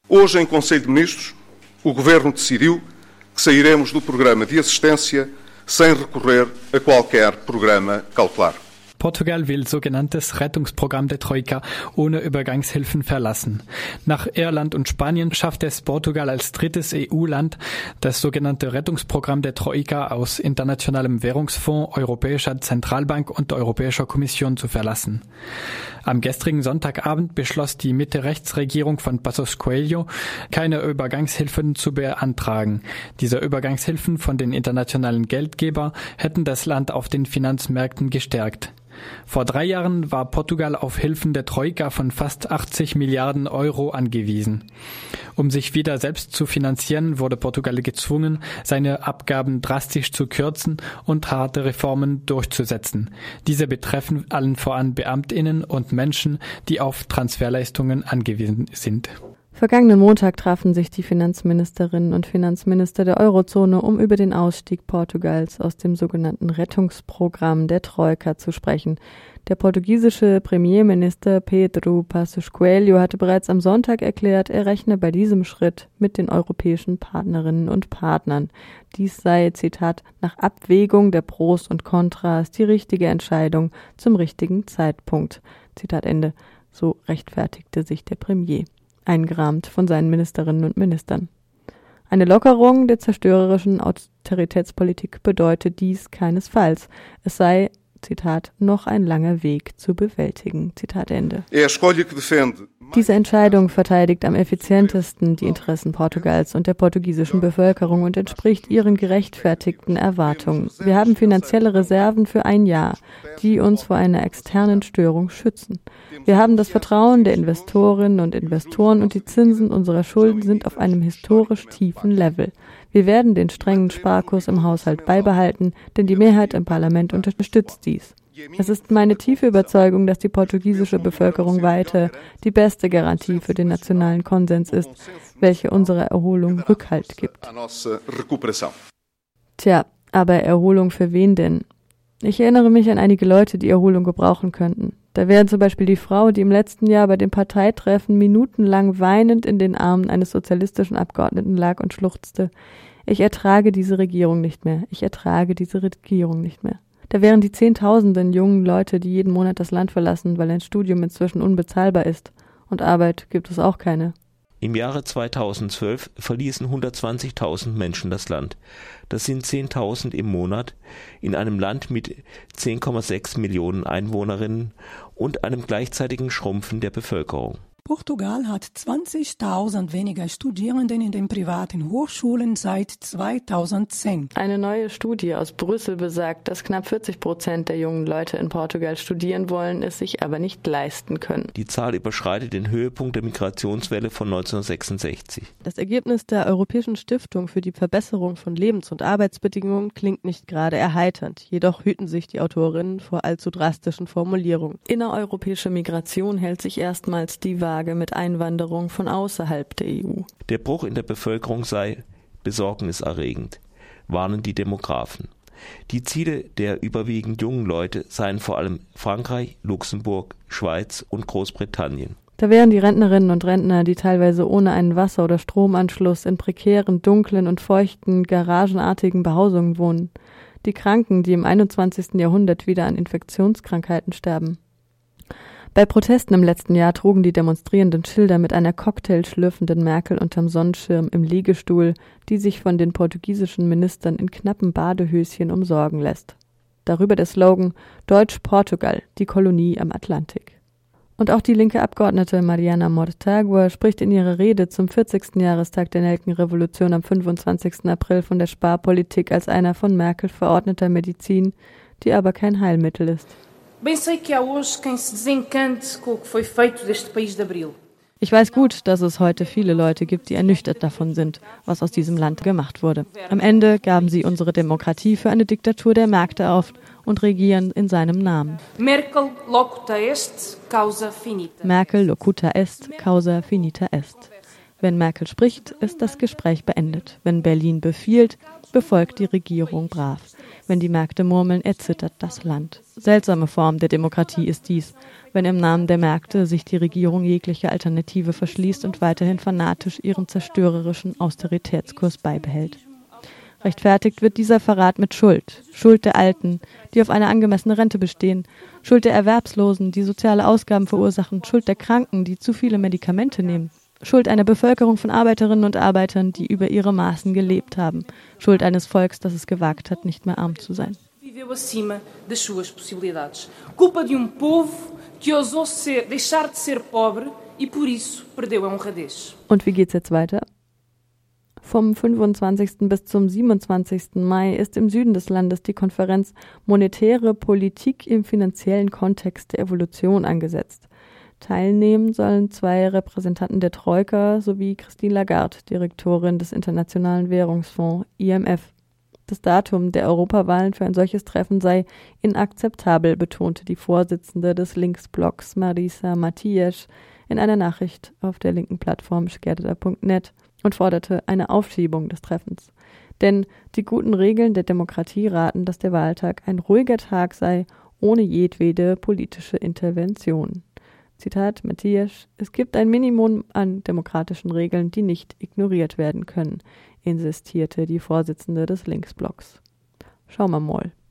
Hoje, em Conselho de Ministros, o Governo decidiu que sairemos do programa de assistência sem recorrer a qualquer programa cautelar. Portugal will sogenanntes Rettungsprogramm der Troika ohne Übergangshilfen verlassen. Nach Irland und Spanien schafft es Portugal als drittes EU-Land, das sogenannte Rettungsprogramm der Troika aus Internationalem Währungsfonds, Europäischer Zentralbank und der Europäischen Kommission zu verlassen. Am gestrigen Sonntagabend beschloss die Mitte-Rechts-Regierung von Passos Coelho, keine Übergangshilfen zu beantragen. Diese Übergangshilfen von den internationalen Geldgebern hätten das Land auf den Finanzmärkten gestärkt. Vor 3 Jahren war Portugal auf Hilfen der Troika von fast 80 Milliarden Euro angewiesen. Um sich wieder selbst zu finanzieren, wurde Portugal gezwungen, seine Abgaben drastisch zu kürzen und harte Reformen durchzusetzen. Diese betreffen allen voran BeamtInnen und Menschen, die auf Transferleistungen angewiesen sind. Vergangenen Montag trafen sich die Finanzministerinnen und Finanzminister der Eurozone, um über den Ausstieg Portugals aus dem sogenannten Rettungsprogramm der Troika zu sprechen. Der portugiesische Premierminister Pedro Passos Coelho hatte bereits am Sonntag erklärt, er rechne bei diesem Schritt mit den europäischen Partnerinnen und Partnern. Dies sei, Zitat, nach Abwägung der Pros und Kontras die richtige Entscheidung zum richtigen Zeitpunkt. Zitat Ende. So rechtfertigte sich der Premier, eingerahmt von seinen Ministerinnen und Ministern. Eine Lockerung der zerstörerischen Austeritätspolitik bedeutet dies keinesfalls. Es sei, Zitat, noch ein langer Weg zu bewältigen. Zitat Ende. Diese Entscheidung verteidigt am effizientesten die Interessen Portugals und der portugiesischen Bevölkerung und entspricht ihren gerechtfertigten Erwartungen. Wir haben finanzielle Reserven für 1 Jahr, die uns vor einer externen Störung schützen. Wir haben das Vertrauen der Investorinnen und Investoren und die Zinsen unserer Schulden sind auf einem historisch tiefen Level. Wir werden den strengen Sparkurs im Haushalt beibehalten, denn die Mehrheit im Parlament unterstützt dies. Es ist meine tiefe Überzeugung, dass die portugiesische Bevölkerung weiter die beste Garantie für den nationalen Konsens ist, welche unserer Erholung Rückhalt gibt. Tja, aber Erholung für wen denn? Ich erinnere mich an einige Leute, die Erholung gebrauchen könnten. Da wäre zum Beispiel die Frau, die im letzten Jahr bei dem Parteitreffen minutenlang weinend in den Armen eines sozialistischen Abgeordneten lag und schluchzte. Ich ertrage diese Regierung nicht mehr. Ich ertrage diese Regierung nicht mehr. Da wären die Zehntausenden jungen Leute, die jeden Monat das Land verlassen, weil ein Studium inzwischen unbezahlbar ist. Und Arbeit gibt es auch keine. Im Jahre 2012 verließen 120.000 Menschen das Land. Das sind 10.000 im Monat in einem Land mit 10,6 Millionen Einwohnerinnen und einem gleichzeitigen Schrumpfen der Bevölkerung. Portugal hat 20.000 weniger Studierenden in den privaten Hochschulen seit 2010. Eine neue Studie aus Brüssel besagt, dass knapp 40% der jungen Leute in Portugal studieren wollen, es sich aber nicht leisten können. Die Zahl überschreitet den Höhepunkt der Migrationswelle von 1966. Das Ergebnis der Europäischen Stiftung für die Verbesserung von Lebens- und Arbeitsbedingungen klingt nicht gerade erheiternd. Jedoch hüten sich die Autorinnen vor allzu drastischen Formulierungen. Innereuropäische Migration hält sich erstmals die Waage mit Einwanderung von außerhalb der EU. Der Bruch in der Bevölkerung sei besorgniserregend, warnen die Demografen. Die Ziele der überwiegend jungen Leute seien vor allem Frankreich, Luxemburg, Schweiz und Großbritannien. Da wären die Rentnerinnen und Rentner, die teilweise ohne einen Wasser- oder Stromanschluss in prekären, dunklen und feuchten, garagenartigen Behausungen wohnen. Die Kranken, die im 21. Jahrhundert wieder an Infektionskrankheiten sterben. Bei Protesten im letzten Jahr trugen die Demonstrierenden Schilder mit einer cocktailschlürfenden Merkel unterm Sonnenschirm im Liegestuhl, die sich von den portugiesischen Ministern in knappen Badehöschen umsorgen lässt. Darüber der Slogan »Deutsch-Portugal, die Kolonie am Atlantik«. Und auch die linke Abgeordnete Mariana Mortágua spricht in ihrer Rede zum 40. Jahrestag der Nelkenrevolution am 25. April von der Sparpolitik als einer von Merkel verordneter Medizin, die aber kein Heilmittel ist. Ich weiß gut, dass es heute viele Leute gibt, die ernüchtert davon sind, was aus diesem Land gemacht wurde. Am Ende gaben sie unsere Demokratie für eine Diktatur der Märkte auf und regieren in seinem Namen. Merkel locuta est, causa finita est. Wenn Merkel spricht, ist das Gespräch beendet. Wenn Berlin befiehlt, befolgt die Regierung brav. Wenn die Märkte murmeln, erzittert das Land. Seltsame Form der Demokratie ist dies, wenn im Namen der Märkte sich die Regierung jegliche Alternative verschließt und weiterhin fanatisch ihren zerstörerischen Austeritätskurs beibehält. Rechtfertigt wird dieser Verrat mit Schuld. Schuld der Alten, die auf eine angemessene Rente bestehen. Schuld der Erwerbslosen, die soziale Ausgaben verursachen. Schuld der Kranken, die zu viele Medikamente nehmen. Schuld einer Bevölkerung von Arbeiterinnen und Arbeitern, die über ihre Maßen gelebt haben. Schuld eines Volks, das es gewagt hat, nicht mehr arm zu sein. Viveu acima das suas possibilidades. Culpa de povo que ousou deixar de ser pobre e por isso perdeu a honradez. Und wie geht's jetzt weiter? Vom 25. bis zum 27. Mai ist im Süden des Landes die Konferenz Monetäre Politik im finanziellen Kontext der Evolution angesetzt. Teilnehmen sollen 2 Repräsentanten der Troika sowie Christine Lagarde, Direktorin des Internationalen Währungsfonds IMF. Das Datum der Europawahlen für ein solches Treffen sei inakzeptabel, betonte die Vorsitzende des Linksblocks Marisa Matias in einer Nachricht auf der linken Plattform skerda.net und forderte eine Aufschiebung des Treffens. Denn die guten Regeln der Demokratie raten, dass der Wahltag ein ruhiger Tag sei, ohne jedwede politische Intervention. Zitat Matthias: Es gibt ein Minimum an demokratischen Regeln, die nicht ignoriert werden können, insistierte die Vorsitzende des Linksblocks. Schauen wir mal.